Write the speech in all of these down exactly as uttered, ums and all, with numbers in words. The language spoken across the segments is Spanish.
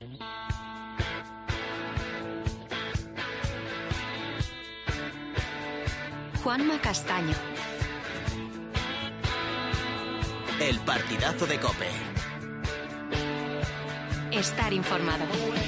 Juanma Castaño. El partidazo de COPE. Estar informado.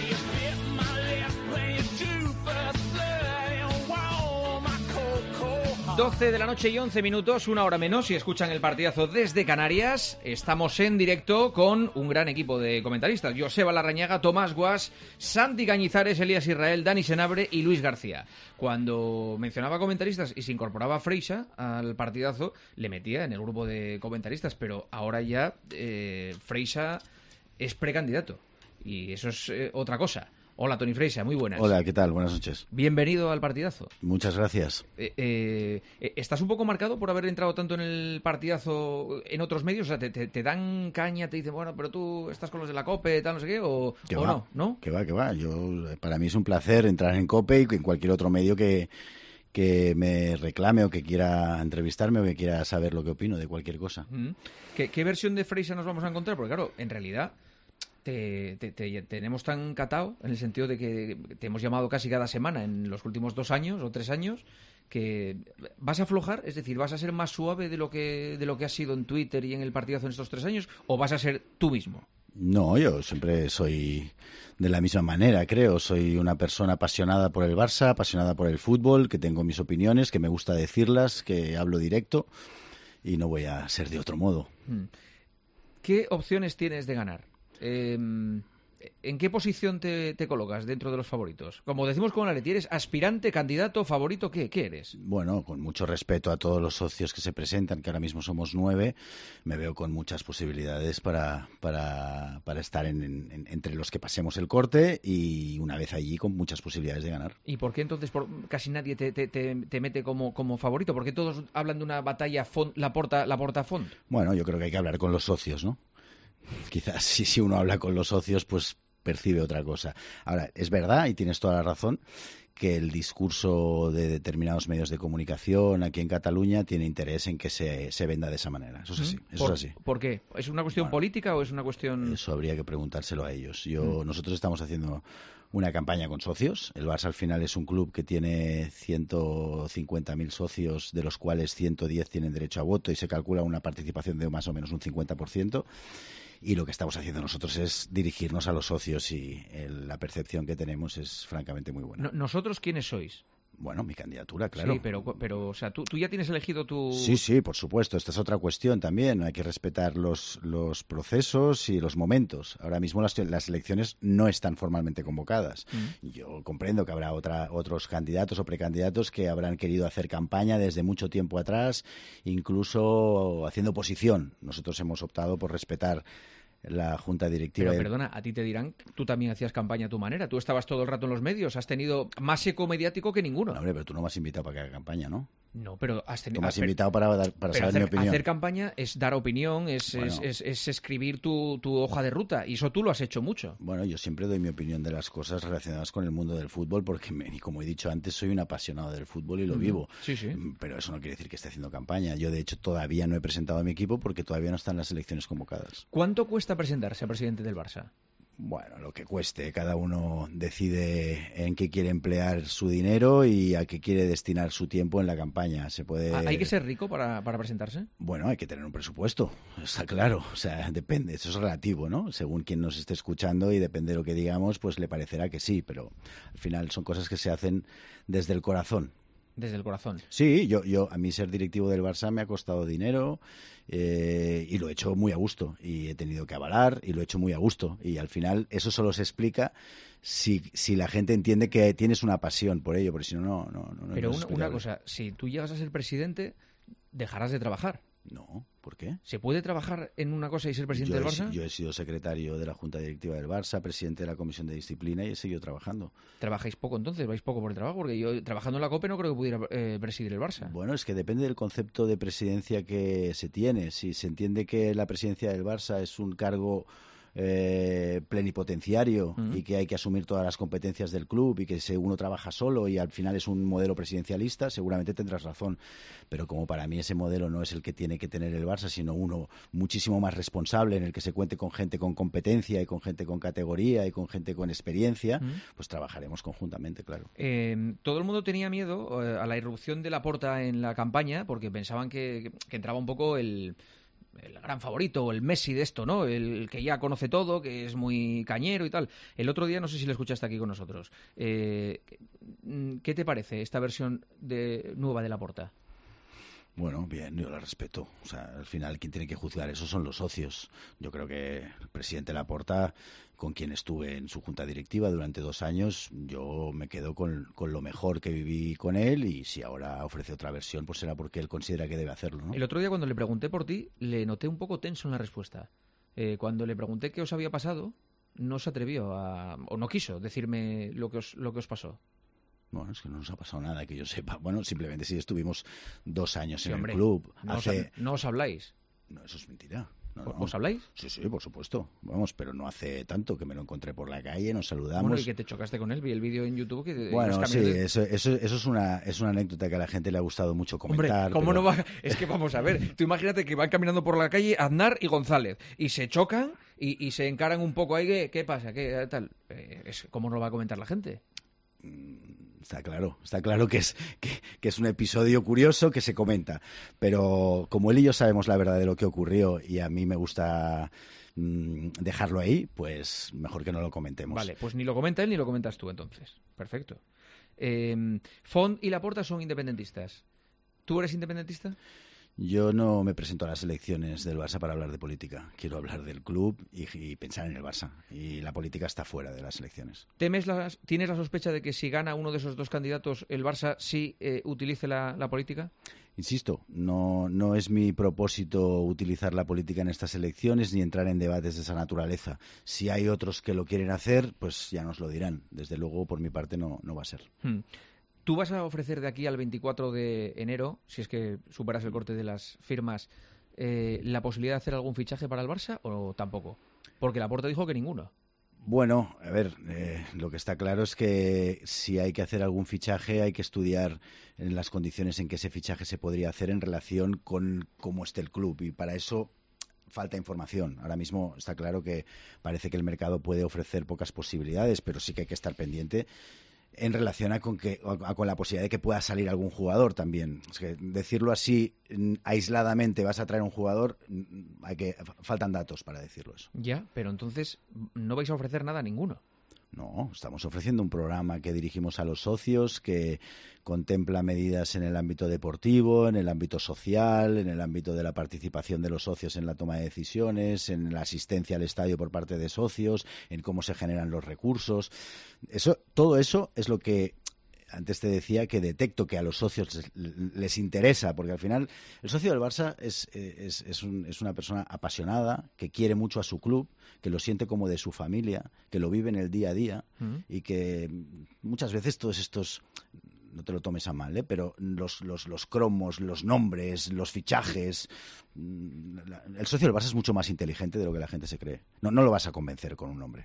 doce de la noche y once minutos, una hora menos, si escuchan el partidazo desde Canarias. Estamos en directo con un gran equipo de comentaristas: Joseba Larrañaga, Tomás Guas, Santi Cañizares, Elías Israel, Dani Senabre y Luis García. Cuando mencionaba comentaristas y se incorporaba Freixa al partidazo, le metía en el grupo de comentaristas, pero ahora ya eh, Freixa es precandidato y eso es eh, otra cosa. Hola, Toni Freixa, muy buenas. Hola, ¿qué tal? Buenas noches. Bienvenido al partidazo. Muchas gracias. Eh, eh, ¿Estás un poco marcado por haber entrado tanto en el partidazo en otros medios? O sea, ¿te, te, te dan caña, te dicen, bueno, pero tú estás con los de la COPE, tal, no sé qué, o, ¿Qué o va? no? ¿No? Que va, que va. Yo, para mí es un placer entrar en COPE y en cualquier otro medio que, que me reclame o que quiera entrevistarme o que quiera saber lo que opino de cualquier cosa. Mm. ¿Qué, ¿Qué versión de Freixa nos vamos a encontrar? Porque claro, en realidad Te, te, te tenemos tan catado en el sentido de que te hemos llamado casi cada semana en los últimos dos años o tres años, que vas a aflojar, es decir, vas a ser más suave de lo que de lo que has sido en Twitter y en el partidazo en estos tres años, o vas a ser tú mismo. No, yo siempre soy de la misma manera, creo. Soy una persona apasionada por el Barça, apasionada por el fútbol, que tengo mis opiniones, que me gusta decirlas, que hablo directo y no voy a ser de otro modo. ¿Qué opciones tienes de ganar? Eh, ¿En qué posición te, te colocas dentro de los favoritos? Como decimos con la Leti, ¿eres aspirante, candidato, favorito? ¿Qué, ¿Qué eres? Bueno, con mucho respeto a todos los socios que se presentan, que ahora mismo somos nueve, me veo con muchas posibilidades para, para, para estar en, en, entre los que pasemos el corte y una vez allí con muchas posibilidades de ganar. ¿Y por qué entonces por, casi nadie te, te, te, te mete como, como favorito? ¿Por qué todos hablan de una batalla font, la porta, la porta font? Bueno, yo creo que hay que hablar con los socios, ¿no? Quizás si, si uno habla con los socios, pues percibe otra cosa. Ahora, es verdad, y tienes toda la razón, que el discurso de determinados medios de comunicación aquí en Cataluña tiene interés en que se, se venda de esa manera. Eso es así. Eso ¿Por, es así. ¿Por qué? ¿Es una cuestión bueno, política o es una cuestión...? Eso habría que preguntárselo a ellos. Yo, mm. Nosotros estamos haciendo una campaña con socios. El Barça al final es un club que tiene ciento cincuenta mil socios, de los cuales ciento diez tienen derecho a voto y se calcula una participación de más o menos un cincuenta por ciento. Y lo que estamos haciendo nosotros es dirigirnos a los socios y el, la percepción que tenemos es francamente muy buena. ¿Nosotros quiénes sois? Bueno, mi candidatura, claro. Sí, pero, pero o sea, ¿tú, tú ya tienes elegido tu...? Sí, sí, por supuesto. Esta es otra cuestión también. Hay que respetar los, los procesos y los momentos. Ahora mismo las, las elecciones no están formalmente convocadas. Mm. Yo comprendo que habrá otra, otros candidatos o precandidatos que habrán querido hacer campaña desde mucho tiempo atrás, incluso haciendo oposición. Nosotros hemos optado por respetar la junta directiva. Pero perdona, a ti te dirán, tú también hacías campaña a tu manera, tú estabas todo el rato en los medios, has tenido más eco mediático que ninguno. No, hombre, pero tú no me has invitado para que haga campaña, ¿no? No, pero has tenido... Tú me has invitado para, dar, para saber hacer, mi opinión. Hacer campaña es dar opinión, es, bueno. es, es, es escribir tu, tu hoja de ruta, y eso tú lo has hecho mucho. Bueno, yo siempre doy mi opinión de las cosas relacionadas con el mundo del fútbol, porque, me, como he dicho antes, soy un apasionado del fútbol y lo mm. vivo. Sí, sí. Pero eso no quiere decir que esté haciendo campaña. Yo, de hecho, todavía no he presentado a mi equipo porque todavía no están las elecciones convocadas. ¿Cuánto cuesta presentarse a presidente del Barça? Bueno, lo que cueste. Cada uno decide en qué quiere emplear su dinero y a qué quiere destinar su tiempo en la campaña. Se puede... ¿Hay que ser rico para, para presentarse? Bueno, hay que tener un presupuesto, está claro. O sea, depende, eso es relativo, ¿no? Según quien nos esté escuchando y depende de lo que digamos, pues le parecerá que sí, pero al final son cosas que se hacen desde el corazón. Desde el corazón. Sí, yo, yo a mí ser directivo del Barça me ha costado dinero eh, y lo he hecho muy a gusto y he tenido que avalar y lo he hecho muy a gusto y al final eso solo se explica si, si la gente entiende que tienes una pasión por ello, porque si no, no, no, no. Pero no una, una cosa, si tú llegas a ser presidente, dejarás de trabajar. No, ¿por qué? ¿Se puede trabajar en una cosa y ser presidente yo del he, Barça? Yo he sido secretario de la Junta Directiva del Barça, presidente de la Comisión de Disciplina y he seguido trabajando. ¿Trabajáis poco entonces? ¿Vais poco por el trabajo? Porque yo, trabajando en la COPE, no creo que pudiera eh, presidir el Barça. Bueno, es que depende del concepto de presidencia que se tiene. Si se entiende que la presidencia del Barça es un cargo eh, plenipotenciario Mm. y que hay que asumir todas las competencias del club y que si uno trabaja solo y al final es un modelo presidencialista, seguramente tendrás razón. Pero como para mí ese modelo no es el que tiene que tener el Barça, sino uno muchísimo más responsable, en el que se cuente con gente con competencia y con gente con categoría y con gente con experiencia, Mm. pues trabajaremos conjuntamente, claro. Eh, todo el mundo tenía miedo eh, a la irrupción de Laporta en la campaña porque pensaban que, que entraba un poco el, el gran favorito o el Messi de esto, ¿no? El que ya conoce todo, que es muy cañero y tal. El otro día, no sé si lo escuchaste aquí con nosotros. Eh, ¿Qué te parece esta versión de, nueva de Laporta? Bueno, bien, yo la respeto. O sea, al final quien tiene que juzgar eso son los socios. Yo creo que el presidente Laporta, con quien estuve en su junta directiva durante dos años, yo me quedo con, con lo mejor que viví con él, y si ahora ofrece otra versión, pues será porque él considera que debe hacerlo, ¿no? El otro día cuando le pregunté por ti, le noté un poco tenso en la respuesta. Eh, cuando le pregunté qué os había pasado, no se atrevió a, o no quiso decirme lo que os, lo que os pasó. Bueno, es que no nos ha pasado nada que yo sepa. Bueno, simplemente sí estuvimos dos años Sí, en hombre, el club. No, hace... os, no os habláis. No, eso es mentira. No, no. ¿Os habláis? Sí, sí, por supuesto. Vamos, pero no hace tanto que me lo encontré por la calle, nos saludamos. Bueno, y que te chocaste con él, vi el vídeo en YouTube. Que Bueno, sí, de... eso, eso, eso es, una, es una anécdota que a la gente le ha gustado mucho comentar. Hombre, ¿cómo pero... no va? Es que vamos a ver, tú imagínate que van caminando por la calle Aznar y González y se chocan y, y se encaran un poco ahí. ¿Qué, qué pasa? ¿Qué tal? Eh, es, ¿Cómo no lo va a comentar la gente? Está claro, está claro que es, que, que es un episodio curioso que se comenta, pero como él y yo sabemos la verdad de lo que ocurrió y a mí me gusta mmm, dejarlo ahí, pues mejor que no lo comentemos. Vale, pues ni lo comenta él ni lo comentas tú entonces. Perfecto. Eh, Font y Laporta son independentistas. ¿Tú eres independentista? Yo no me presento a las elecciones del Barça para hablar de política. Quiero hablar del club y, y pensar en el Barça. Y la política está fuera de las elecciones. ¿Temes las, ¿Tienes la sospecha de que si gana uno de esos dos candidatos, el Barça sí eh, utilice la, la política? Insisto, no, no es mi propósito utilizar la política en estas elecciones ni entrar en debates de esa naturaleza. Si hay otros que lo quieren hacer, pues ya nos lo dirán. Desde luego, por mi parte, no, no va a ser. Hmm. ¿Tú vas a ofrecer de aquí al veinticuatro de enero, si es que superas el corte de las firmas, eh, la posibilidad de hacer algún fichaje para el Barça o tampoco? Porque Laporta dijo que ninguno. Bueno, a ver, eh, lo que está claro es que si hay que hacer algún fichaje hay que estudiar en las condiciones en que ese fichaje se podría hacer en relación con cómo esté el club, y para eso falta información. Ahora mismo está claro que parece que el mercado puede ofrecer pocas posibilidades, pero sí que hay que estar pendiente en relación a con, que, a con la posibilidad de que pueda salir algún jugador también. Es que decirlo así aisladamente, vas a traer un jugador, hay que faltan datos para decirlo eso. Ya, pero entonces no vais a ofrecer nada a ninguno. No, estamos ofreciendo un programa que dirigimos a los socios, que contempla medidas en el ámbito deportivo, en el ámbito social, en el ámbito de la participación de los socios en la toma de decisiones, en la asistencia al estadio por parte de socios, en cómo se generan los recursos. Eso, todo eso es lo que antes te decía, que detecto que a los socios les, les interesa, porque al final el socio del Barça es, es, es, un, es una persona apasionada, que quiere mucho a su club, que lo siente como de su familia, que lo vive en el día a día, uh-huh. y que muchas veces todos estos, no te lo tomes a mal, ¿eh? pero los, los, los cromos, los nombres, los fichajes, el socio del Barça es mucho más inteligente de lo que la gente se cree. No, no lo vas a convencer con un nombre.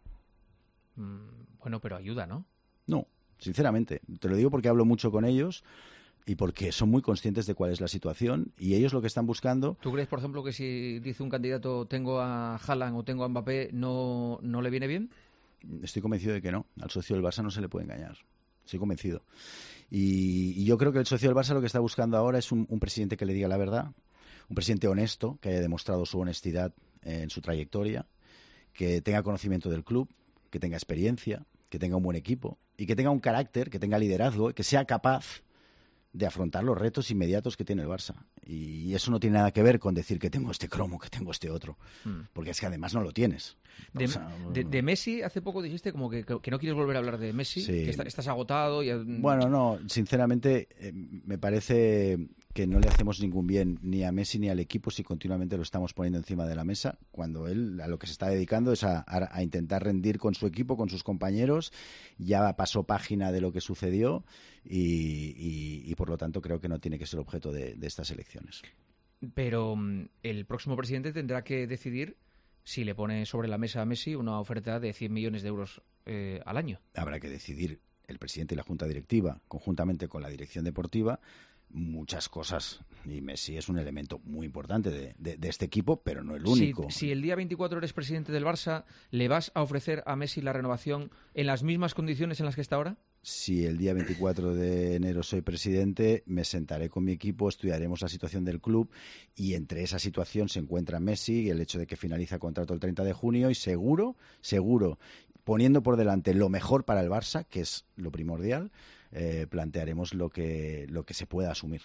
Mm, bueno, pero ayuda, ¿no? No. Sinceramente, te lo digo porque hablo mucho con ellos y porque son muy conscientes de cuál es la situación, y ellos lo que están buscando... ¿Tú crees, por ejemplo, que si dice un candidato tengo a Haaland o tengo a Mbappé, no, no le viene bien? Estoy convencido de que no. Al socio del Barça no se le puede engañar. Estoy convencido. Y, y yo creo que el socio del Barça lo que está buscando ahora es un, un presidente que le diga la verdad, un presidente honesto, que haya demostrado su honestidad en su trayectoria, que tenga conocimiento del club, que tenga experiencia, que tenga un buen equipo y que tenga un carácter, que tenga liderazgo, que sea capaz de afrontar los retos inmediatos que tiene el Barça. Y eso no tiene nada que ver con decir que tengo este cromo, que tengo este otro, hmm. porque es que además no lo tienes. De, o sea, de, de Messi, hace poco dijiste como que, que no quieres volver a hablar de Messi, sí. que está, estás agotado. Y... Bueno, no, sinceramente eh, me parece que no le hacemos ningún bien ni a Messi ni al equipo si continuamente lo estamos poniendo encima de la mesa, cuando él a lo que se está dedicando es a, a, a intentar rendir con su equipo, con sus compañeros. Ya pasó página de lo que sucedió y, y, y por lo tanto creo que no tiene que ser objeto de, de estas elecciones. Pero el próximo presidente tendrá que decidir si le pone sobre la mesa a Messi una oferta de cien millones de euros eh, al año. Habrá que decidir el presidente y la junta directiva, conjuntamente con la dirección deportiva, muchas cosas, y Messi es un elemento muy importante de, de, de este equipo, pero no el único. Si, si el día veinticuatro eres presidente del Barça, ¿le vas a ofrecer a Messi la renovación en las mismas condiciones en las que está ahora? Si el día veinticuatro de enero soy presidente, me sentaré con mi equipo, estudiaremos la situación del club y entre esa situación se encuentra Messi y el hecho de que finaliza contrato el treinta de junio y seguro, seguro, poniendo por delante lo mejor para el Barça, que es lo primordial, eh, plantearemos lo que, lo que se pueda asumir.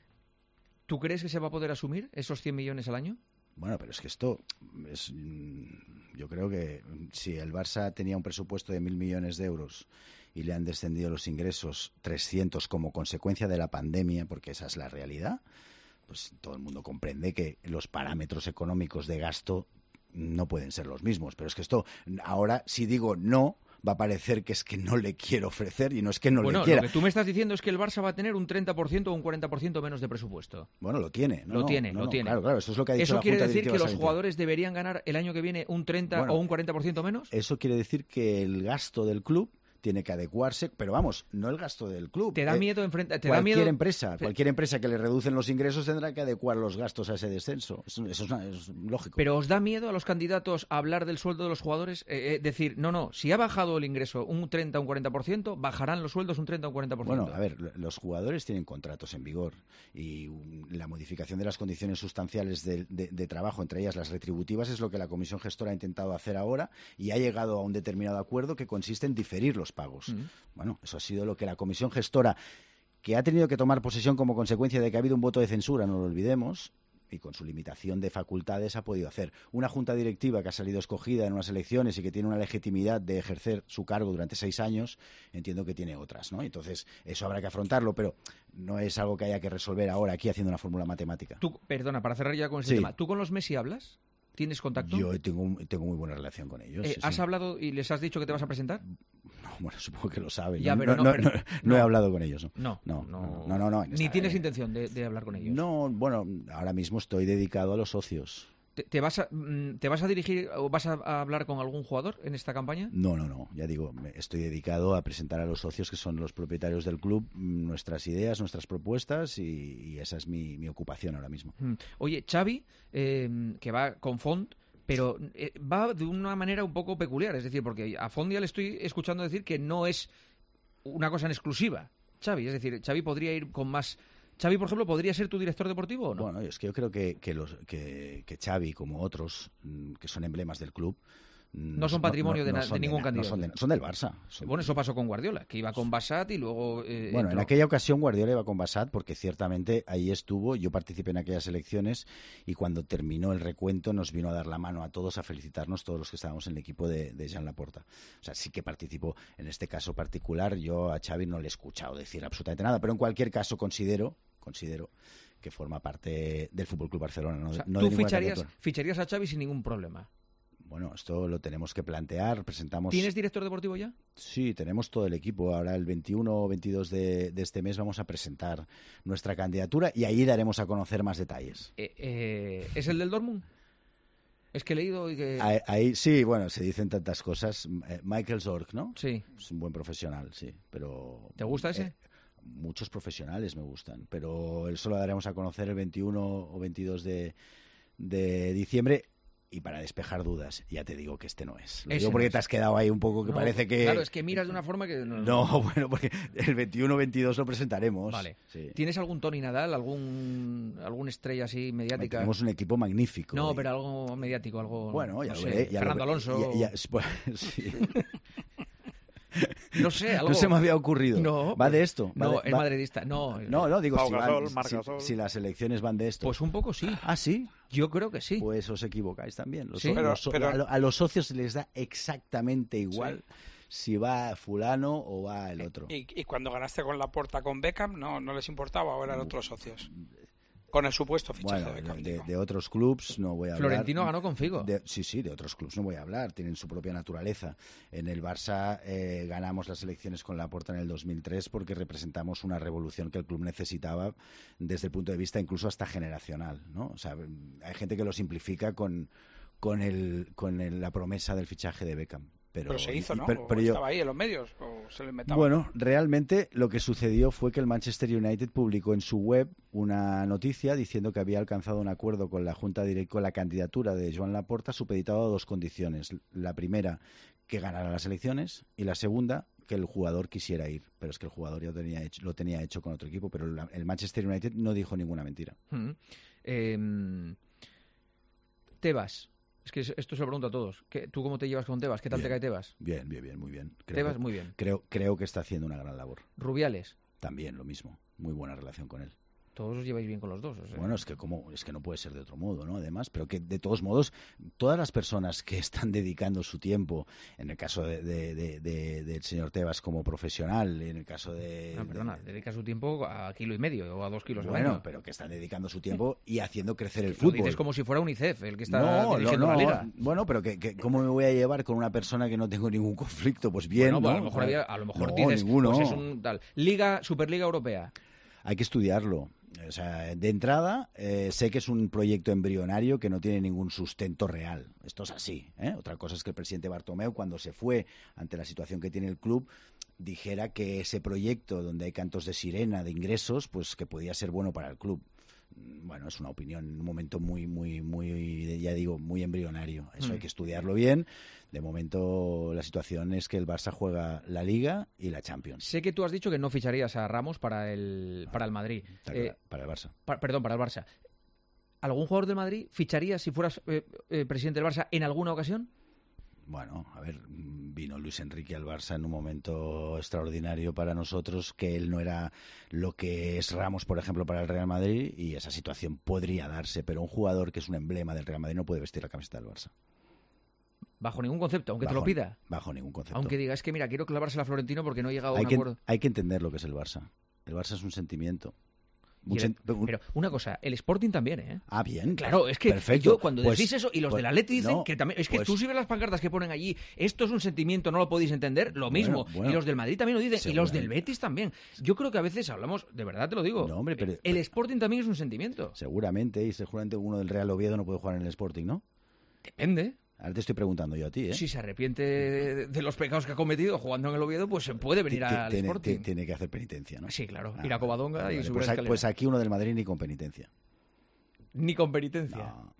¿Tú crees que se va a poder asumir esos cien millones al año? Bueno, pero es que esto es, yo creo que si el Barça tenía un presupuesto de mil millones de euros y le han descendido los ingresos trescientos como consecuencia de la pandemia, porque esa es la realidad, pues todo el mundo comprende que los parámetros económicos de gasto no pueden ser los mismos. Pero es que esto, ahora si digo no, va a parecer que es que no le quiero ofrecer y no es que no bueno, le quiera. Lo que tú me estás diciendo es que el Barça va a tener un treinta por ciento o un cuarenta por ciento menos de presupuesto. Bueno, lo tiene. No, lo no, tiene, no, lo no, tiene. Claro, claro, eso es lo que ha dicho ¿Eso la quiere Junta decir que Directiva los Saliente. jugadores deberían ganar el año que viene un treinta bueno, o un cuarenta por ciento menos? Eso quiere decir que el gasto del club tiene que adecuarse, pero vamos, no el gasto del club. ¿Te da eh, miedo enfrentar? ¿Te cualquier da miedo? empresa, cualquier empresa que le reducen los ingresos tendrá que adecuar los gastos a ese descenso. Eso, eso es, una, es lógico. ¿Pero os da miedo a los candidatos a hablar del sueldo de los jugadores? Eh, eh, decir, no, no, si ha bajado el ingreso un treinta o un cuarenta por ciento, bajarán los sueldos un treinta o un cuarenta por ciento. Bueno, a ver, los jugadores tienen contratos en vigor y um, la modificación de las condiciones sustanciales de, de, de trabajo, entre ellas las retributivas, es lo que la Comisión Gestora ha intentado hacer ahora y ha llegado a un determinado acuerdo que consiste en diferir los pagos. Mm. Bueno, eso ha sido lo que la Comisión Gestora, que ha tenido que tomar posesión como consecuencia de que ha habido un voto de censura, no lo olvidemos, y con su limitación de facultades ha podido hacer. Una junta directiva que ha salido escogida en unas elecciones y que tiene una legitimidad de ejercer su cargo durante seis años, entiendo que tiene otras, ¿no? Entonces, eso habrá que afrontarlo, pero no es algo que haya que resolver ahora aquí haciendo una fórmula matemática. Tú, perdona, para cerrar ya con este sí. tema, ¿tú con los Messi hablas? ¿Tienes contacto? Yo tengo, tengo muy buena relación con ellos. Eh, sí, ¿Has sí. hablado y les has dicho que te vas a presentar? No, bueno, supongo que lo saben. Ya, no, pero no, no, no, pero, no, no he hablado con ellos. No, no, no, no. no, no, no Ni tienes intención de, de hablar con ellos. No, bueno, ahora mismo estoy dedicado a los socios. ¿Te, te, vas, a, ¿Te vas a dirigir o vas a, a hablar con algún jugador en esta campaña? No, no, no. Ya digo, estoy dedicado a presentar a los socios, que son los propietarios del club, nuestras ideas, nuestras propuestas y, y esa es mi, mi ocupación ahora mismo. Oye, Xavi, eh, que va con Font, pero eh, va de una manera un poco peculiar, es decir, porque a Font ya le estoy escuchando decir que no es una cosa en exclusiva, Xavi, es decir, Xavi podría ir con más... Xavi, por ejemplo, ¿podría ser tu director deportivo o no? Bueno, es que yo creo que, que, los, que, que Xavi, como otros, que son emblemas del club, no son patrimonio no, no, no de, son de ningún de, candidato. No son, de, son del Barça. Son bueno, eso pasó con Guardiola, que iba con Bassat y luego... Eh, bueno, entró. En aquella ocasión Guardiola iba con Bassat porque ciertamente ahí estuvo, yo participé en aquellas elecciones y cuando terminó el recuento nos vino a dar la mano a todos, a felicitarnos todos los que estábamos en el equipo de, de Joan Laporta. O sea, sí que participó. En este caso particular yo a Xavi no le he escuchado decir absolutamente nada, pero en cualquier caso considero, considero que forma parte del F C Barcelona. No, o sea, no tú ficharías, ficharías a Xavi sin ningún problema. Bueno, esto lo tenemos que plantear, presentamos... ¿Tienes director deportivo ya? Sí, tenemos todo el equipo. Ahora el veintiuno o veintidós de, de este mes vamos a presentar nuestra candidatura y ahí daremos a conocer más detalles. Eh, eh, ¿Es el del Dortmund? Es que he leído y que... Ahí, ahí sí, bueno, se dicen tantas cosas. Michael Zorc, ¿no? Sí. Es un buen profesional, sí, pero... ¿Te gusta ese? Eh, muchos profesionales me gustan, pero eso lo daremos a conocer el veintiuno o veintidós de, de diciembre. Y para despejar dudas, ya te digo que este no es. Lo digo porque no es. Te has quedado ahí un poco que no, parece que... Claro, es que miras de una forma que... No, no bueno, porque el veintiuno veintidós lo presentaremos. Vale. Sí. ¿Tienes algún Tony Nadal, algún alguna estrella así mediática? Tenemos un equipo magnífico. No, y... pero algo mediático, algo... Bueno, ya no lo sé, veré. Ya Fernando lo... Alonso... Ya, ya, pues, sí. No sé, algo... No se me había ocurrido. No, ¿Va de esto? No, ¿Va de... es madridista. No, no, no digo si, Gasol, van, si, si las elecciones van de esto. Pues un poco sí. ¿Ah, sí? Yo creo que sí. Pues os equivocáis también. Los, ¿Sí? los, pero, pero... A, a los socios les da exactamente igual sí. si va fulano o va el otro. ¿Y, y cuando ganaste con Laporta con Beckham no, no les importaba o eran otros socios? Con el supuesto fichaje bueno, de Beckham. De, de otros clubs no voy a hablar. Florentino ganó con Figo. De, sí, sí, de otros clubs no voy a hablar. Tienen su propia naturaleza. En el Barça eh, ganamos las elecciones con Laporta en el dos mil tres porque representamos una revolución que el club necesitaba desde el punto de vista incluso hasta generacional, ¿no? O sea, hay gente que lo simplifica con... con el con el, la promesa del fichaje de Beckham. Pero, pero se hizo, ¿no? Pero, pero ¿O yo, estaba ahí en los medios o se le inventaba? Bueno, realmente lo que sucedió fue que el Manchester United publicó en su web una noticia diciendo que había alcanzado un acuerdo con la Junta Directiva, con la candidatura de Joan Laporta, supeditado a dos condiciones. La primera, que ganara las elecciones, y la segunda, que el jugador quisiera ir. Pero es que el jugador ya lo tenía hecho, lo tenía hecho con otro equipo, pero la, el Manchester United no dijo ninguna mentira. Mm. Eh, Tebas. Es que esto se lo pregunto a todos. ¿Qué, ¿Tú cómo te llevas con Tebas? ¿Qué tal bien, te cae Tebas? Bien, bien, bien, muy bien. Creo Tebas, que, muy bien. Creo, creo que está haciendo una gran labor. Rubiales. También lo mismo. Muy buena relación con él. Todos os lleváis bien con los dos. O sea. Bueno, es que como es que no puede ser de otro modo, ¿no? Además, pero que de todos modos, todas las personas que están dedicando su tiempo, en el caso de, de, de, de, del señor Tebas como profesional, en el caso de... No, perdona, de, dedica su tiempo a kilo y medio o a dos kilos bueno, al año. pero que están dedicando su tiempo y haciendo crecer el Lo fútbol. dices como si fuera UNICEF, el que está no, dirigiendo no, la liga. Bueno, pero que, que, ¿cómo me voy a llevar con una persona que no tengo ningún conflicto? Pues bien, bueno, pues ¿no? a lo mejor, había, a lo mejor no, dices, ninguno. pues es un tal. Liga, Superliga Europea. Hay que estudiarlo. O sea, de entrada, eh, sé que es un proyecto embrionario que no tiene ningún sustento real. Esto es así, ¿eh? Otra cosa es que el presidente Bartomeu, cuando se fue ante la situación que tiene el club, dijera que ese proyecto donde hay cantos de sirena, de ingresos, pues que podía ser bueno para el club. Bueno, es una opinión en un momento muy, muy, muy, ya digo, muy embrionario. Eso mm. hay que estudiarlo bien. De momento la situación es que el Barça juega la Liga y la Champions. Sé que tú has dicho que no ficharías a Ramos para el, para el Madrid. Eh, para el Barça. Pa, perdón, para el Barça. ¿Algún jugador del Madrid ficharías si fueras eh, eh, presidente del Barça en alguna ocasión? Bueno, a ver, vino Luis Enrique al Barça en un momento extraordinario para nosotros, que él no era lo que es Ramos, por ejemplo, para el Real Madrid, y esa situación podría darse, pero un jugador que es un emblema del Real Madrid no puede vestir la camiseta del Barça. Bajo ningún concepto, aunque bajo, te lo pida. Bajo ningún concepto. Aunque diga, es que mira, quiero clavársela a Florentino porque no he llegado hay a un que, acuerdo. Hay que entender lo que es el Barça. El Barça es un sentimiento. Un el, pero una cosa, el Sporting también, ¿eh? Ah, bien. Claro, es que perfecto. Yo cuando pues, decís eso, y los pues, del Atleti dicen no, que también... Es que pues, tú si ves las pancartas que ponen allí, esto es un sentimiento, no lo podéis entender, lo mismo. Bueno, bueno, y los del Madrid también lo dicen, y los del Betis también. Yo creo que a veces hablamos, de verdad te lo digo, no, hombre, pero, el Sporting también es un sentimiento. Seguramente, y seguramente uno del Real Oviedo no puede jugar en el Sporting, ¿no? Depende. Ahora te estoy preguntando yo a ti, ¿eh? Si se arrepiente de, de los pecados que ha cometido jugando en el Oviedo, pues se puede venir al tiene, Sporting. Tiene que hacer penitencia, ¿no? Sí, claro. Ah, ir a Covadonga vale, y subir pues, la escalera. Pues aquí uno del Madrid ni con penitencia. Ni con penitencia. No.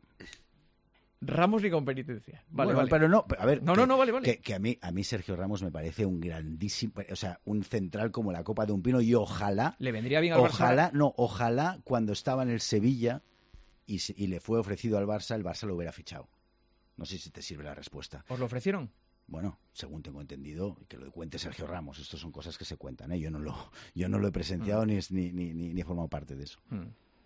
Ramos ni con penitencia. Vale, bueno, vale. Pero no, a ver. No, que, no, no, vale, vale. Que, que a mí, a mí Sergio Ramos me parece un grandísimo, o sea, un central como la copa de un pino, y ojalá. Le vendría bien al ojalá, Barça. No, ojalá cuando estaba en el Sevilla y, y le fue ofrecido al Barça, el Barça lo hubiera fichado. No sé si te sirve la respuesta. ¿Os lo ofrecieron? Bueno, según tengo entendido, que lo cuente Sergio Ramos. Esto son cosas que se cuentan, ¿eh? Yo no lo, yo no lo he presenciado mm. ni, ni, ni, ni he formado parte de eso. Mm.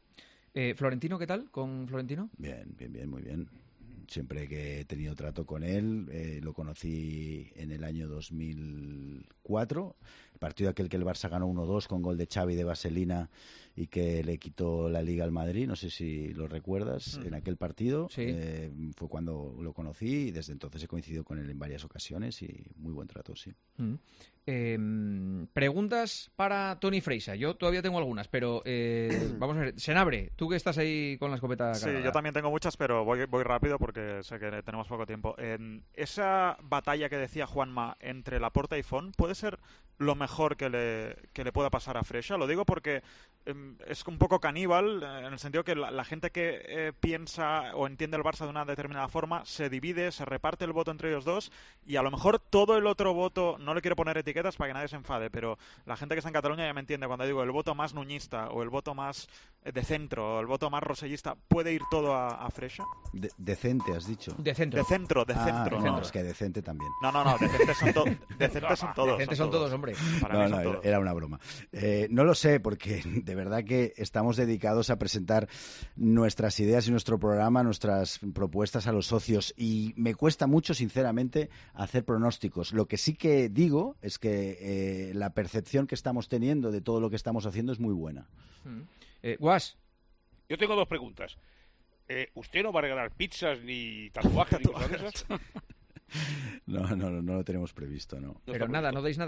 Eh, ¿Florentino qué tal con Florentino? Bien, bien, bien, muy bien. Siempre que he tenido trato con él, eh, lo conocí en el año dos mil cuatro, el partido aquel que el Barça ganó uno dos con gol de Xavi de Vaselina y que le quitó la Liga al Madrid, no sé si lo recuerdas, mm. en aquel partido, sí. eh, fue cuando lo conocí y desde entonces he coincidido con él en varias ocasiones y muy buen trato, sí. Mm. Eh, preguntas para Toni Freixa. Yo todavía tengo algunas, pero eh, vamos a ver. Senabre, tú que estás ahí con la escopeta Sí, cargada. yo también tengo muchas, pero voy, voy rápido porque sé que tenemos poco tiempo. Eh, esa batalla que decía Juanma entre Laporta y Font puede ser lo mejor que le, que le pueda pasar a Freixa. Lo digo porque eh, es un poco caníbal, en el sentido que la, la gente que eh, piensa o entiende el Barça de una determinada forma se divide, se reparte el voto entre ellos dos y a lo mejor todo el otro voto, no le quiero poner etiquetas para que nadie se enfade, pero la gente que está en Cataluña ya me entiende cuando digo el voto más nuñista o el voto más de centro o el voto más rosellista, ¿puede ir todo a, a Freixa? De, decente, has dicho. De centro. De centro, de ah, centro. No, no, es que decente también. No, no, no, decentes son, to decentes son todos. Decentes son todos, hombre. Para no, mí son no, era, todos. era una broma. Eh, no lo sé, porque de verdad que estamos dedicados a presentar nuestras ideas y nuestro programa, nuestras propuestas a los socios y me cuesta mucho, sinceramente, hacer pronósticos. Lo que sí que digo es que eh, la percepción que estamos teniendo de todo lo que estamos haciendo es muy buena. Mm. Eh, Guas. Yo tengo dos preguntas. Eh, ¿Usted no va a regalar pizzas ni tatuajes ni cosas de esas? No, no, no, no lo tenemos previsto, no. Pero nada, ¿no dais nada?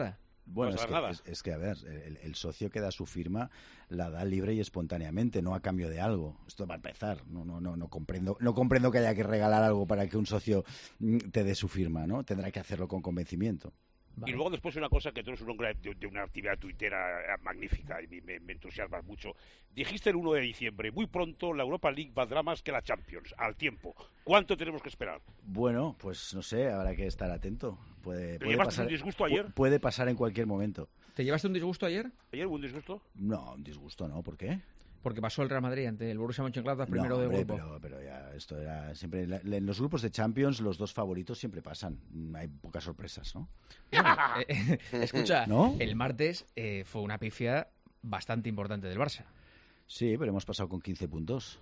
Bueno, no es saber que, nada. es, es que, a ver, el, el socio que da su firma la da libre y espontáneamente, no a cambio de algo. Esto va a empezar. No, no, no, no comprendo, no comprendo que haya que regalar algo para que un socio te dé su firma, ¿no? Tendrá que hacerlo con convencimiento. Vale. Y luego después una cosa que tú eres un hombre de, de una actividad tuitera magnífica y me, me entusiasmas mucho. Dijiste el uno de diciembre, muy pronto la Europa League valdrá más que la Champions, al tiempo. ¿Cuánto tenemos que esperar? Bueno, pues no sé, habrá que estar atento. Puede, ¿Te puede llevaste pasar, un disgusto ayer? Puede pasar en cualquier momento. ¿Te llevaste un disgusto ayer? ¿Ayer hubo un disgusto? No, un disgusto no, ¿por qué? Porque pasó el Real Madrid ante el Borussia Mönchengladbach primero no, hombre, de grupo. Pero, pero ya, esto era siempre... En los grupos de Champions los dos favoritos siempre pasan. Hay pocas sorpresas, ¿no? Bueno, eh, escucha, ¿no? El martes eh, fue una pifia bastante importante del Barça. Sí, pero hemos pasado con quince puntos.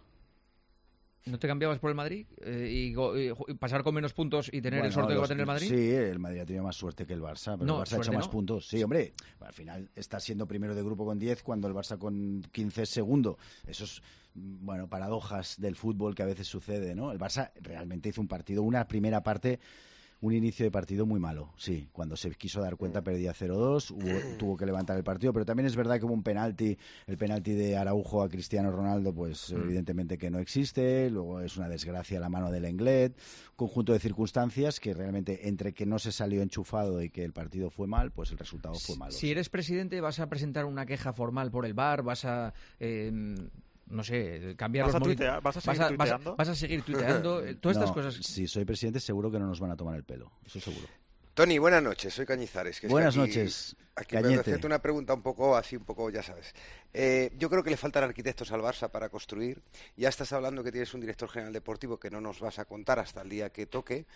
¿No te cambiabas por el Madrid? Eh, y, go, y pasar con menos puntos y tener bueno, el sorteo los, que va a tener el Madrid? Sí, el Madrid ha tenido más suerte que el Barça, pero no, el Barça ha hecho no. más puntos. Sí, hombre, al final está siendo primero de grupo con diez cuando el Barça con quince es segundo. Eso es, bueno, paradojas del fútbol que a veces sucede, ¿no? El Barça realmente hizo un partido, una primera parte... Un inicio de partido muy malo, sí. Cuando se quiso dar cuenta perdía cero dos, hubo, tuvo que levantar el partido, pero también es verdad que hubo un penalti, el penalti de Araujo a Cristiano Ronaldo, pues mm. evidentemente que no existe, luego es una desgracia la mano del Lenglet, conjunto de circunstancias que realmente entre que no se salió enchufado y que el partido fue mal, pues el resultado fue malo. Si eres presidente, ¿vas a presentar una queja formal por el V A R? ¿Vas a... Eh, no sé, cambiar ¿Vas los a tuitear? ¿Vas a seguir vas a, tuiteando? Vas a, vas a seguir tuiteando. Todas no, estas cosas. Si soy presidente, seguro que no nos van a tomar el pelo. Eso seguro. Tony, buenas noches. Soy Cañizares. Que buenas es que aquí, noches. Aquí voy a hacerte una pregunta un poco así, un poco, ya sabes. Eh, yo creo que le faltan arquitectos al Barça para construir. Ya estás hablando que tienes un director general deportivo que no nos vas a contar hasta el día que toque.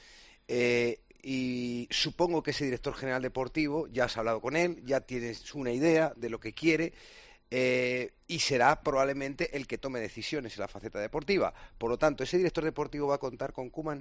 Eh, y supongo que ese director general deportivo, ya has hablado con él, ya tienes una idea de lo que quiere. Eh, y será probablemente el que tome decisiones en la faceta deportiva. Por lo tanto, ¿ese director deportivo va a contar con Koeman?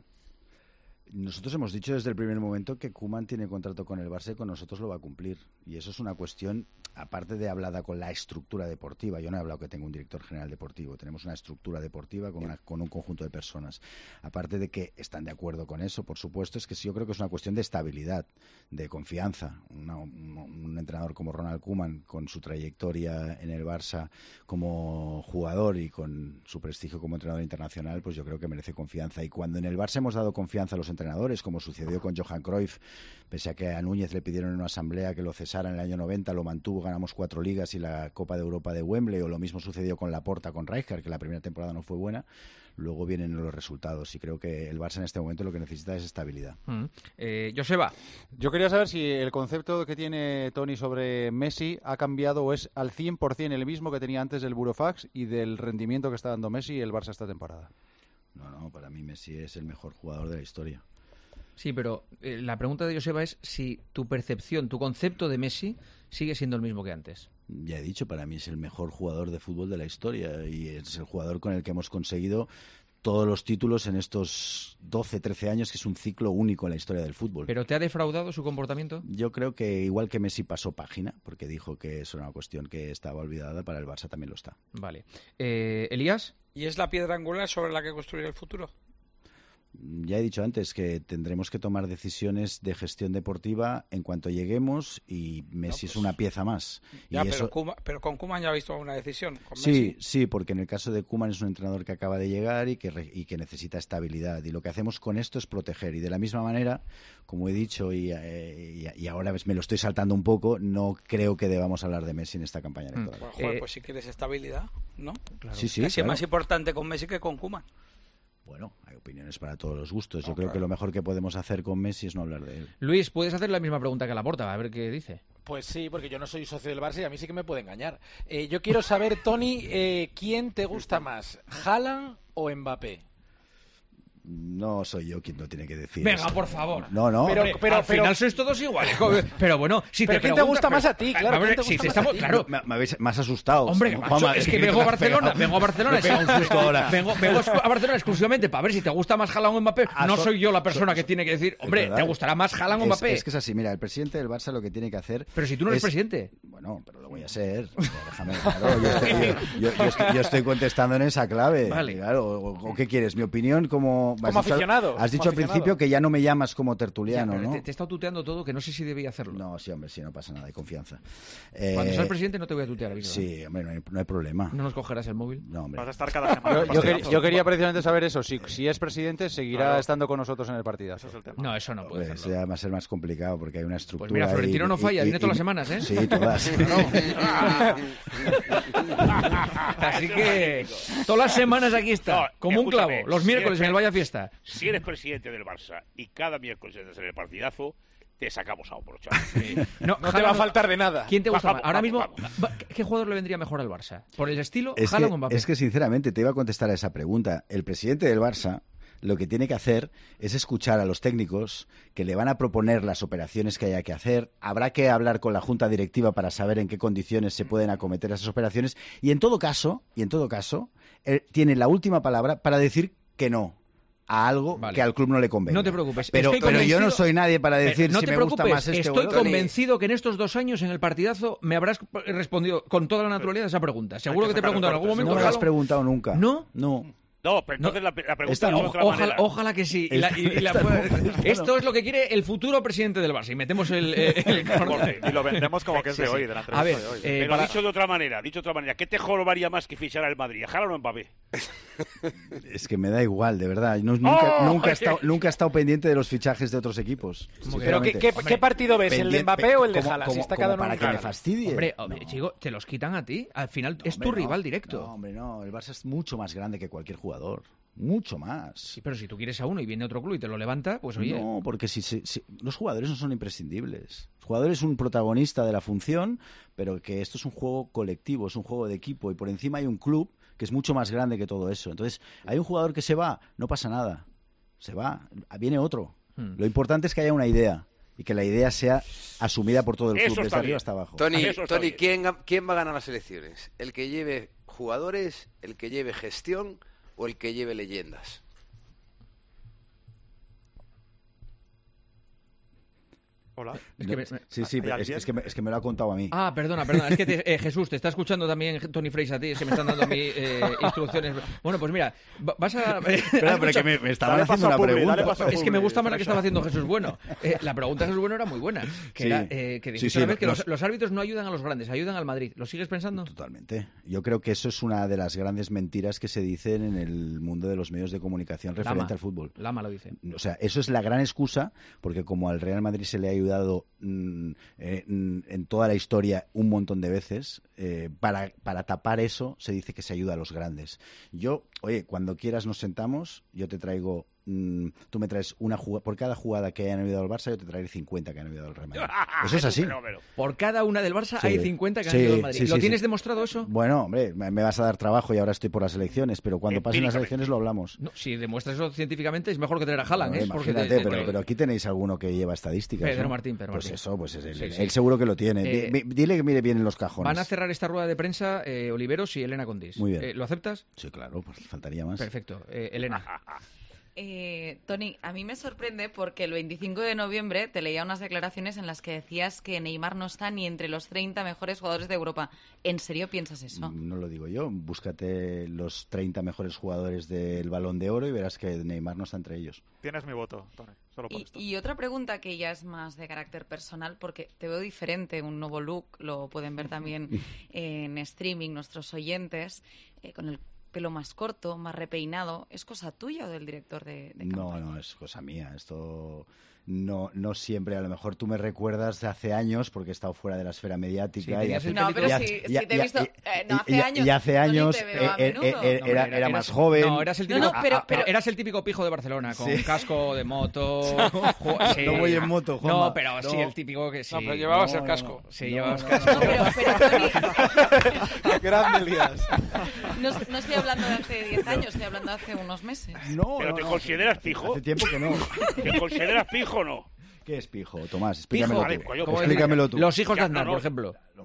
Nosotros hemos dicho desde el primer momento que Koeman tiene contrato con el Barça y con nosotros lo va a cumplir. Y eso es una cuestión, aparte de hablada con la estructura deportiva. Yo no he hablado que tenga un director general deportivo. Tenemos una estructura deportiva con, una, con un conjunto de personas. Aparte de que están de acuerdo con eso, por supuesto, es que yo creo que es una cuestión de estabilidad, de confianza. Una, un, un entrenador como Ronald Koeman, con su trayectoria en el Barça como jugador y con su prestigio como entrenador internacional, pues yo creo que merece confianza. Y cuando en el Barça hemos dado confianza a los entrenadores, como sucedió con Johan Cruyff, pese a que a Núñez le pidieron en una asamblea que lo cesara en el año noventa, lo mantuvo, ganamos cuatro ligas y la Copa de Europa de Wembley, o lo mismo sucedió con Laporta, con Rijkaard, que la primera temporada no fue buena. Luego vienen los resultados y creo que el Barça en este momento lo que necesita es estabilidad. Mm. Eh, Joseba. Yo quería saber si el concepto que tiene Tony sobre Messi ha cambiado o es al cien por ciento el mismo que tenía antes del Burofax y del rendimiento que está dando Messi y el Barça esta temporada. No, no, para mí Messi es el mejor jugador de la historia. Sí, pero eh, la pregunta de Joseba es si tu percepción, tu concepto de Messi sigue siendo el mismo que antes. Ya he dicho, para mí es el mejor jugador de fútbol de la historia y es el jugador con el que hemos conseguido todos los títulos en estos doce, trece años, que es un ciclo único en la historia del fútbol. ¿Pero te ha defraudado su comportamiento? Yo creo que igual que Messi pasó página, porque dijo que eso era una cuestión que estaba olvidada, para el Barça también lo está. Vale. Eh, ¿Elías? ¿Y es la piedra angular sobre la que construir el futuro? Ya he dicho antes que tendremos que tomar decisiones de gestión deportiva en cuanto lleguemos y Messi no, pues, es una pieza más. Ya, y pero, eso... Koeman, pero con Koeman ya habéis tomado una decisión. ¿Con sí, Messi? sí, porque en el caso de Koeman es un entrenador que acaba de llegar y que, re... y que necesita estabilidad. Y lo que hacemos con esto es proteger. Y de la misma manera, como he dicho y, eh, y, y ahora me lo estoy saltando un poco, no creo que debamos hablar de Messi en esta campaña electoral. Mm. Bueno, joder, eh... pues si quieres estabilidad, ¿no? Claro. Sí, sí, Casi claro. es más importante con Messi que con Koeman. Bueno, hay opiniones para todos los gustos. No, Yo creo claro. que lo mejor que podemos hacer con Messi es no hablar de él. Luis, puedes hacer la misma pregunta que Laporta, a ver qué dice. Pues sí, porque yo no soy socio del Barça y a mí sí que me puede engañar. Eh, yo quiero saber, Tony, eh, ¿quién te gusta más, Haaland o Mbappé? No soy yo quien lo tiene que decir. Venga, eso. por favor. No, no. Pero, pero al pero, final sois todos iguales. Pero bueno, si pero te ¿quién te gusta más a ti? Claro, ¿quién te gusta si más estamos, a ti? claro, me, me habéis más asustado. Hombre, macho, es que vengo a Barcelona, vengo a Barcelona, vengo, vengo a Barcelona exclusivamente para ver si te gusta más Haaland o Mbappé. No soy yo la persona que tiene que decir, hombre, ¿te gustará más Haaland o Mbappé? Es, es que es así, mira, el presidente del Barça lo que tiene que hacer. Pero si tú no eres es, presidente. Bueno, pero lo voy a ser. Déjame, claro, yo estoy, yo, yo, yo, estoy, yo estoy contestando en esa clave. Vale. Claro, o, o qué quieres, mi opinión como como has dicho, aficionado. Has dicho como al principio aficionado. que ya no me llamas como tertuliano, Ya, pero ¿no? te, te he estado tuteando todo, que no sé si debía hacerlo. No, sí, hombre, sí, no pasa nada, hay confianza. Cuando Eh, seas presidente no te voy a tutear, avisa. Sí, hombre, no hay, no hay problema. ¿No nos cogerás el móvil? No, hombre. Vas a estar cada semana. Yo, en el yo quer- partidazo. yo quería precisamente saber eso. Si, si es presidente, seguirá Claro. estando con nosotros en el partidazo. Ese es el tema. No, eso no puede Pues ser. ya va a ser más complicado porque hay una estructura. Pues mira, Florentino y- no falla, y- viene y- todas las y- semanas, ¿eh? Sí, todas. Así que todas las semanas aquí está, No, como un clavo, escúchame, los miércoles si en el eres- Vaya Fiesta. Si eres presidente del Barça y cada miércoles estás en el partidazo, te sacamos a hombro, chaval. No, No te va a faltar de nada. ¿Quién te gusta Vamos, más? Ahora vamos, mismo, va- ¿qué jugador le vendría mejor al Barça? ¿Por el estilo, Es Haaland que, o Mbappé? es que, sinceramente, te iba a contestar a esa pregunta. El presidente del Barça lo que tiene que hacer es escuchar a los técnicos que le van a proponer las operaciones que haya que hacer. Habrá que hablar con la junta directiva para saber en qué condiciones se pueden acometer esas operaciones. Y en todo caso, y en todo caso, él tiene la última palabra para decir que no a algo Vale. que al club no le convenga. No te preocupes. Pero, Estoy pero yo no convencido- soy nadie para Pero decir no si te me preocupes, gusta más este estoy o el otro. convencido que en estos dos años en el partidazo me habrás respondido con toda la naturalidad a esa pregunta. Seguro Hay que que te he preguntado en algún sacar momento. No me lo has Haaland- preguntado nunca. ¿No? No. No, pero entonces la, la pregunta Esta- es de O- otra ojalá, manera. ojalá que sí. Y la- y- y la- Esta- esta- esto es lo que quiere el futuro presidente del Barça. Y metemos el, eh, el corte. Y lo vendemos como que es Sí, de sí. hoy, de la A entrevista ver, de hoy. eh, Pero para- dicho de otra manera, dicho de otra manera, ¿qué te jorobaría más que fichar al Madrid? ¿A Haaland o a Mbappé? Es que me da igual, de verdad. No- nunca, ¡Oh! nunca, he estado, nunca he estado pendiente de los fichajes de otros equipos. Pero ¿qué, sinceramente. qué, qué partido ves? ¿El de Pendiente- Mbappé o el de como- Haaland? Si como- está como cada uno para en que me casa. fastidie. Hombre, No. hombre, chico, te los quitan a ti. Al final es Hombre, tu rival no. directo. No, hombre, no. El Barça es mucho más grande que cualquier jugador. Mucho más. Sí, pero si tú quieres a uno y viene otro club y te lo levanta, pues oye. No, porque si, si- si- los jugadores no son imprescindibles. El jugador es un protagonista de la función, pero que esto es un juego colectivo, es un juego de equipo y por encima hay un club que es mucho más grande que todo eso. Entonces, hay un jugador que se va, no pasa nada. Se va, viene otro. Hmm. Lo importante es que haya una idea y que la idea sea asumida por todo el Eso club, desde está arriba bien. hasta abajo. Tony, Eso está Tony bien. ¿quién, ga- ¿quién va a ganar las elecciones? ¿El que lleve jugadores, el que lleve gestión o el que lleve leyendas? Hola. Es que me- me- Sí, sí, ¿Hay pero es, alguien? es que me, es que me lo ha contado a mí. Ah, perdona, perdona. Es que te- eh, Jesús, te está escuchando también Tony Freise a ti. Es que me están dando a mí eh, instrucciones. Bueno, pues mira, va- vas a. eh, Espera, has pero dicho- que me, me estaban Dale haciendo paso a una Publi, pregunta. dale paso a Es que me gusta más la que Fresha. estaba haciendo Jesús Bueno. Eh, la pregunta de Jesús Bueno era muy buena. Que Sí. era eh, que dijiste Sí, sí, una vez que los- los, los árbitros no ayudan a los grandes, ayudan al Madrid. ¿Lo sigues pensando? Totalmente. Yo creo que eso es una de las grandes mentiras que se dicen en el mundo de los medios de comunicación referente Lama. al fútbol. Lama lo dice. O sea, eso es la gran excusa, porque como al Real Madrid se le ha ayudado mm, eh, mm, en toda la historia un montón de veces, eh, para, para tapar eso se dice que se ayuda a los grandes. Yo, oye, cuando quieras nos sentamos, yo te traigo, mm, tú me traes una jugada, por cada jugada que hayan ayudado al Barça, yo te traeré cincuenta que han ayudado al Real Madrid. Eso es así. un fenómeno. Por cada una del Barça Sí. hay cincuenta que han Sí, ido al Madrid. sí, ¿Lo sí, tienes sí. demostrado eso? Bueno, hombre, me me vas a dar trabajo y ahora estoy por las elecciones, pero cuando pasen las Empíricamente. elecciones lo hablamos. No, si demuestras eso científicamente es mejor que tener a Haaland, Hombre, ¿eh? Porque imagínate, te- te- pero, pero aquí tenéis alguno que lleva estadísticas. Pedro ¿no? Martín, Pedro Pues Martín. eso, pues es él, Sí, él- sí. él seguro que lo tiene. Di- Eh, di- Dile que mire bien en los cajones. Van a cerrar esta rueda de prensa eh, Oliveros y Elena Condis. Muy bien. Eh, ¿Lo aceptas? Sí, claro, pues faltaría más. Perfecto. Eh, Elena. Eh, Tony, a mí me sorprende porque el veinticinco de noviembre te leía unas declaraciones en las que decías que Neymar no está ni entre los treinta mejores jugadores de Europa. ¿En serio piensas eso? No lo digo yo. Búscate los treinta mejores jugadores del Balón de Oro y verás que Neymar no está entre ellos. Tienes mi voto, Tony. Solo por Y, esto. y otra pregunta que ya es más de carácter personal, porque te veo diferente, un nuevo look, lo pueden ver también en streaming nuestros oyentes, eh, con el pelo más corto, más repeinado. ¿Es cosa tuya o del director de, de No, campaña? no, es cosa mía. Esto no, no siempre. A lo mejor tú me recuerdas de hace años porque he estado fuera de la esfera mediática. Sí, y tenías hace, el No, pero y si, hace- si ya- te he ya- visto... y- eh, no, hace y- años. y hace Tony, años te veo a eh, eh, menudo. eh, eh, No, era, hombre, era eras- más joven. No, eras el No, típico, no, pero- ah, ah, pero- eras el típico pijo de Barcelona, con Sí. casco de moto. ju- sí. No voy en moto, Juanma. No, pero sí, No. el típico que sí. No, pero llevabas No, el no, casco. no. Sí, No, llevabas no, casco. No, pero, pero Tony, Grande Elías. no, no estoy hablando de hace diez años, estoy hablando de hace unos meses. No, ¿Pero no, te no. consideras pijo? Hace tiempo que no. ¿Te consideras pijo o no? ¿Qué es pijo, Tomás? Explícamelo Vale, tú. coño, ¿Cómo pues decir? Explícamelo tú. Los hijos de Ya, Aznar, no, no. por ejemplo.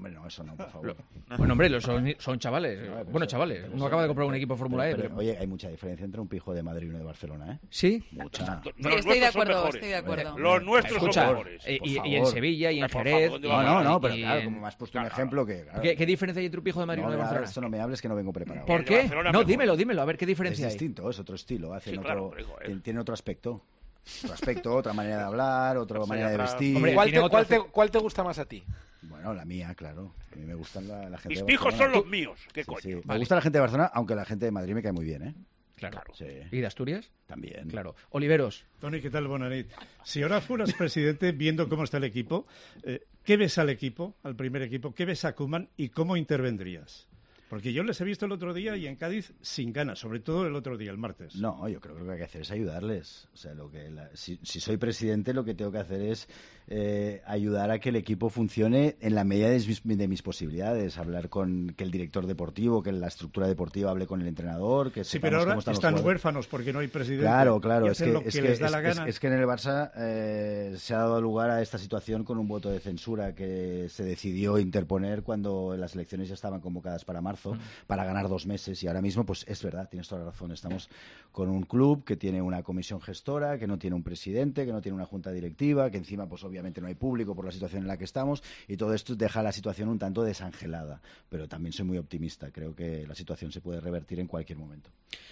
hombre, no, eso no, por favor. Bueno, hombre, los son, son chavales. No, pero bueno, eso- chavales. pero Uno eso- acaba de comprar un pero- equipo Fórmula pero- E. pero, Pero... Oye, hay mucha diferencia entre un pijo de Madrid y uno de Barcelona, ¿eh? ¿Sí? Mucha. Sí, estoy de acuerdo, estoy de acuerdo. Los nuestros Escucha, son mejores. eh, por y, y en favor. Sevilla y en Por favor, Jerez. ¿dónde y- No, no, no, pero y claro, en- como me has puesto un Claro. ejemplo que... claro, ¿Qué, qué diferencia hay entre un pijo de Madrid y no, uno de ahora Barcelona? esto no me hables que no vengo preparado. ¿Por El de qué? Barcelona No, mejor. dímelo, dímelo, a ver qué Es diferencia hay. distinto, es otro estilo, hacen Sí, otro, claro, pero, joder. tiene, tiene otro aspecto. Otro aspecto, otra manera de hablar, otra Pues manera de atrás. vestir. Hombre, ¿Cuál tiene te, otra cuál, te, fe- cuál te gusta más a ti? Bueno, la mía, claro. A mí me gustan la, la gente Mis de pijos son Barcelona. los míos. ¿Qué Sí, coño? sí. Me Vale. gusta la gente de Barcelona, aunque la gente de Madrid me cae muy bien, ¿eh? Claro. Sí, ¿Y de Asturias? también. Claro. Oliveros. Toni, ¿qué tal? Buenas noches. Si ahora fueras presidente, viendo cómo está el equipo, eh, ¿qué ves al equipo, al primer equipo? ¿Qué ves a Koeman y cómo intervendrías? Porque yo les he visto el otro día y en Cádiz sin ganas, sobre todo el otro día, el martes. No, yo creo que lo que hay que hacer es ayudarles. O sea, lo que la- si, si soy presidente, lo que tengo que hacer es eh, ayudar a que el equipo funcione en la medida de mis, de mis posibilidades. Hablar con que el director deportivo, que la estructura deportiva hable con el entrenador. Que Sí, sepamos pero ahora cómo están los están jugadores. huérfanos porque no hay presidente. Claro, claro, y es hacen que, lo es, que que, les da es- la es- gana. es que en el Barça eh, se ha dado lugar a esta situación con un voto de censura que se decidió interponer cuando las elecciones ya estaban convocadas para marzo, para ganar dos meses. Y ahora mismo, pues es verdad, tienes toda la razón, estamos con un club que tiene una comisión gestora, que no tiene un presidente, que no tiene una junta directiva, que encima, pues obviamente no hay público por la situación en la que estamos, y todo esto deja la situación un tanto desangelada. Pero también soy muy optimista, creo que la situación se puede revertir en cualquier momento.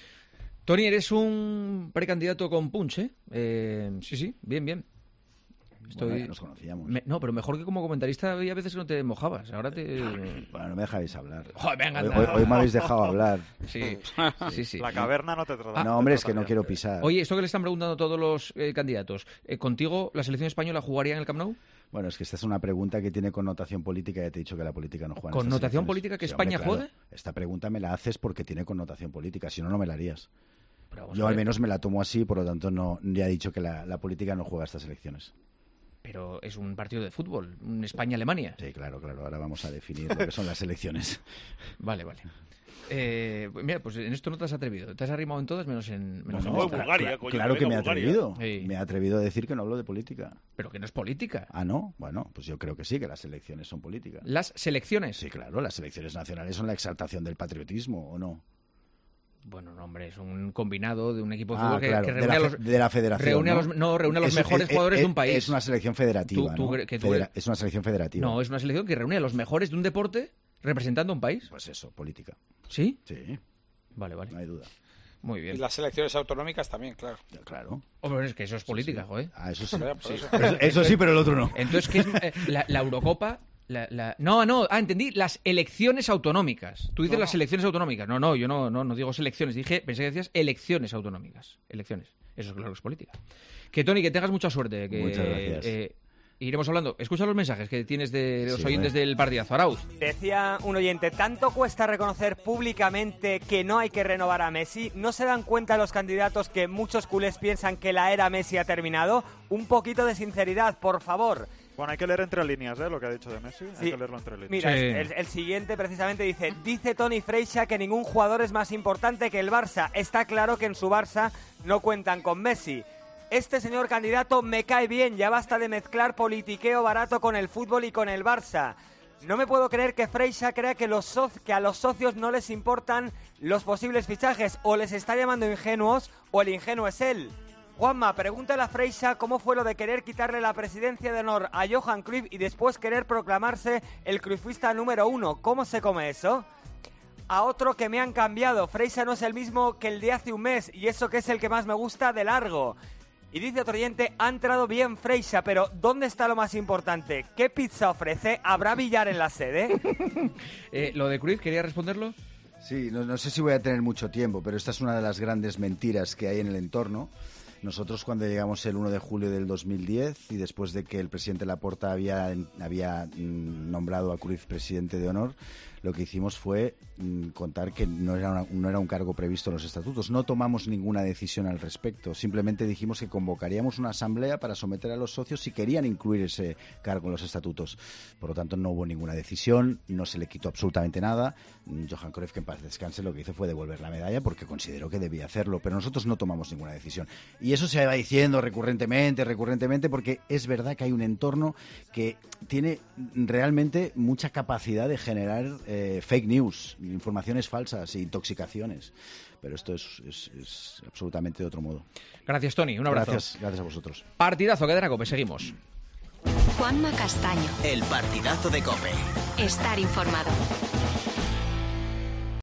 Toni, eres un precandidato con punch, ¿eh? Eh, sí, sí, bien, bien. Estoy... Bueno, ya nos conocíamos. Me- no, pero mejor que como comentarista había veces que no te mojabas. Ahora te... Bueno, no me dejáis hablar. Joder, venga, hoy, anda. hoy- hoy me habéis dejado hablar. Sí, sí, sí. La caverna no te trata. No, hombre, es que no quiero pisar. Oye, esto que le están preguntando todos los eh, candidatos, eh, ¿contigo la selección española jugaría en el Camp Nou? Bueno, es que esta es una pregunta que tiene connotación política. Ya te he dicho que la política no juega en estas ¿Connotación elecciones. política que Sí, hombre, España claro. juegue? Esta pregunta me la haces porque tiene connotación política. Si no, no me la harías. Pero vamos Yo a al ver. menos me la tomo así, por lo tanto no ya he dicho que la, la política no juega estas elecciones. Pero es un partido de fútbol, un España-Alemania. Sí, claro, claro. Ahora vamos a definir lo que son las elecciones. Vale, vale. Eh, pues mira, pues en esto no te has atrevido. Te has arrimado en todas menos en, menos No, en no, esta. Bulgaria, coño, claro que venga, me he Bulgaria. atrevido. Sí. Me he atrevido a decir que no hablo de política. Pero que no es política. Ah, ¿no? Bueno, pues yo creo que sí, que las elecciones son políticas. Las selecciones. Sí, claro, las elecciones nacionales son la exaltación del patriotismo, ¿o no? Bueno, no, hombre, es un combinado de un equipo de Ah, fútbol que, claro, que de reúne, la a fe- los, de la federación, reúne a ¿no? los, no, reúne a los Es- mejores es- jugadores es- de un país. Es una selección federativa, Tú- tú ¿no? cre- que tú Federa- eres- Es una selección federativa. No, es una selección que reúne a los mejores de un deporte representando a un país. Pues eso, política. ¿Sí? Sí, Vale, vale. no hay duda. Muy Y bien. las elecciones autonómicas también, claro. Claro. Hombre, es que eso es política, joder. Ah, eso sí. Por eso. Eso, eso sí, pero el otro no. Entonces, ¿qué es eh, la, la Eurocopa? La, la- No, no, ah, entendí, las elecciones autonómicas. Tú dices No, las no. elecciones autonómicas. No, no, yo no, no, no digo selecciones. Dije, pensé que decías elecciones autonómicas. Elecciones. Eso es claro que es política. Que, Toni, que tengas mucha suerte. Que, Muchas gracias. eh, iremos hablando. Escucha los mensajes que tienes de los Sí, oyentes hombre. del partidazo. Arauz. Decía un oyente, ¿tanto cuesta reconocer públicamente que no hay que renovar a Messi? ¿No se dan cuenta los candidatos que muchos culés piensan que la era Messi ha terminado? Un poquito de sinceridad, por favor. Bueno, hay que leer entre líneas, ¿eh? Lo que ha dicho de Messi. Hay Sí. que leerlo entre líneas. Mira, Sí. el, el siguiente precisamente dice, dice Toni Freixa que ningún jugador es más importante que el Barça. Está claro que en su Barça no cuentan con Messi. Este señor candidato me cae bien, ya basta de mezclar politiqueo barato con el fútbol y con el Barça. No me puedo creer que Freixa crea que, los so- que a los socios no les importan los posibles fichajes, o les está llamando ingenuos, o el ingenuo es él. Juanma, pregúntale a Freixa cómo fue lo de querer quitarle la presidencia de honor a Johan Cruyff y después querer proclamarse el cruyffista número uno. ¿Cómo se come eso? A otro que me han cambiado. Freixa no es el mismo que el de hace un mes, y eso que es el que más me gusta de largo. Y dice otro oyente, ha entrado bien Freixa, pero ¿dónde está lo más importante? ¿Qué pizza ofrece? ¿Habrá billar en la sede? Eh, lo de Cruyff, ¿quería responderlo? Sí, no, no sé si voy a tener mucho tiempo, pero esta es una de las grandes mentiras que hay en el entorno. Nosotros cuando llegamos el uno de julio del dos mil diez y después de que el presidente Laporta había, había mm, nombrado a Cruyff presidente de honor, lo que hicimos fue mm, contar que no era, una- no era un cargo previsto en los estatutos. No tomamos ninguna decisión al respecto. Simplemente dijimos que convocaríamos una asamblea para someter a los socios si querían incluir ese cargo en los estatutos. Por lo tanto, no hubo ninguna decisión, no se le quitó absolutamente nada. Mm, Johan Cruyff, que en paz descanse, lo que hizo fue devolver la medalla porque consideró que debía hacerlo, pero nosotros no tomamos ninguna decisión. Y y eso se va diciendo recurrentemente, recurrentemente, porque es verdad que hay un entorno que tiene realmente mucha capacidad de generar eh, fake news, informaciones falsas e intoxicaciones. Pero esto es, es, es absolutamente de otro modo. Gracias, Tony. Un abrazo. Gracias, gracias a vosotros. Partidazo, cadena COPE. Seguimos. Juanma Castaño. El partidazo de COPE. Estar informado.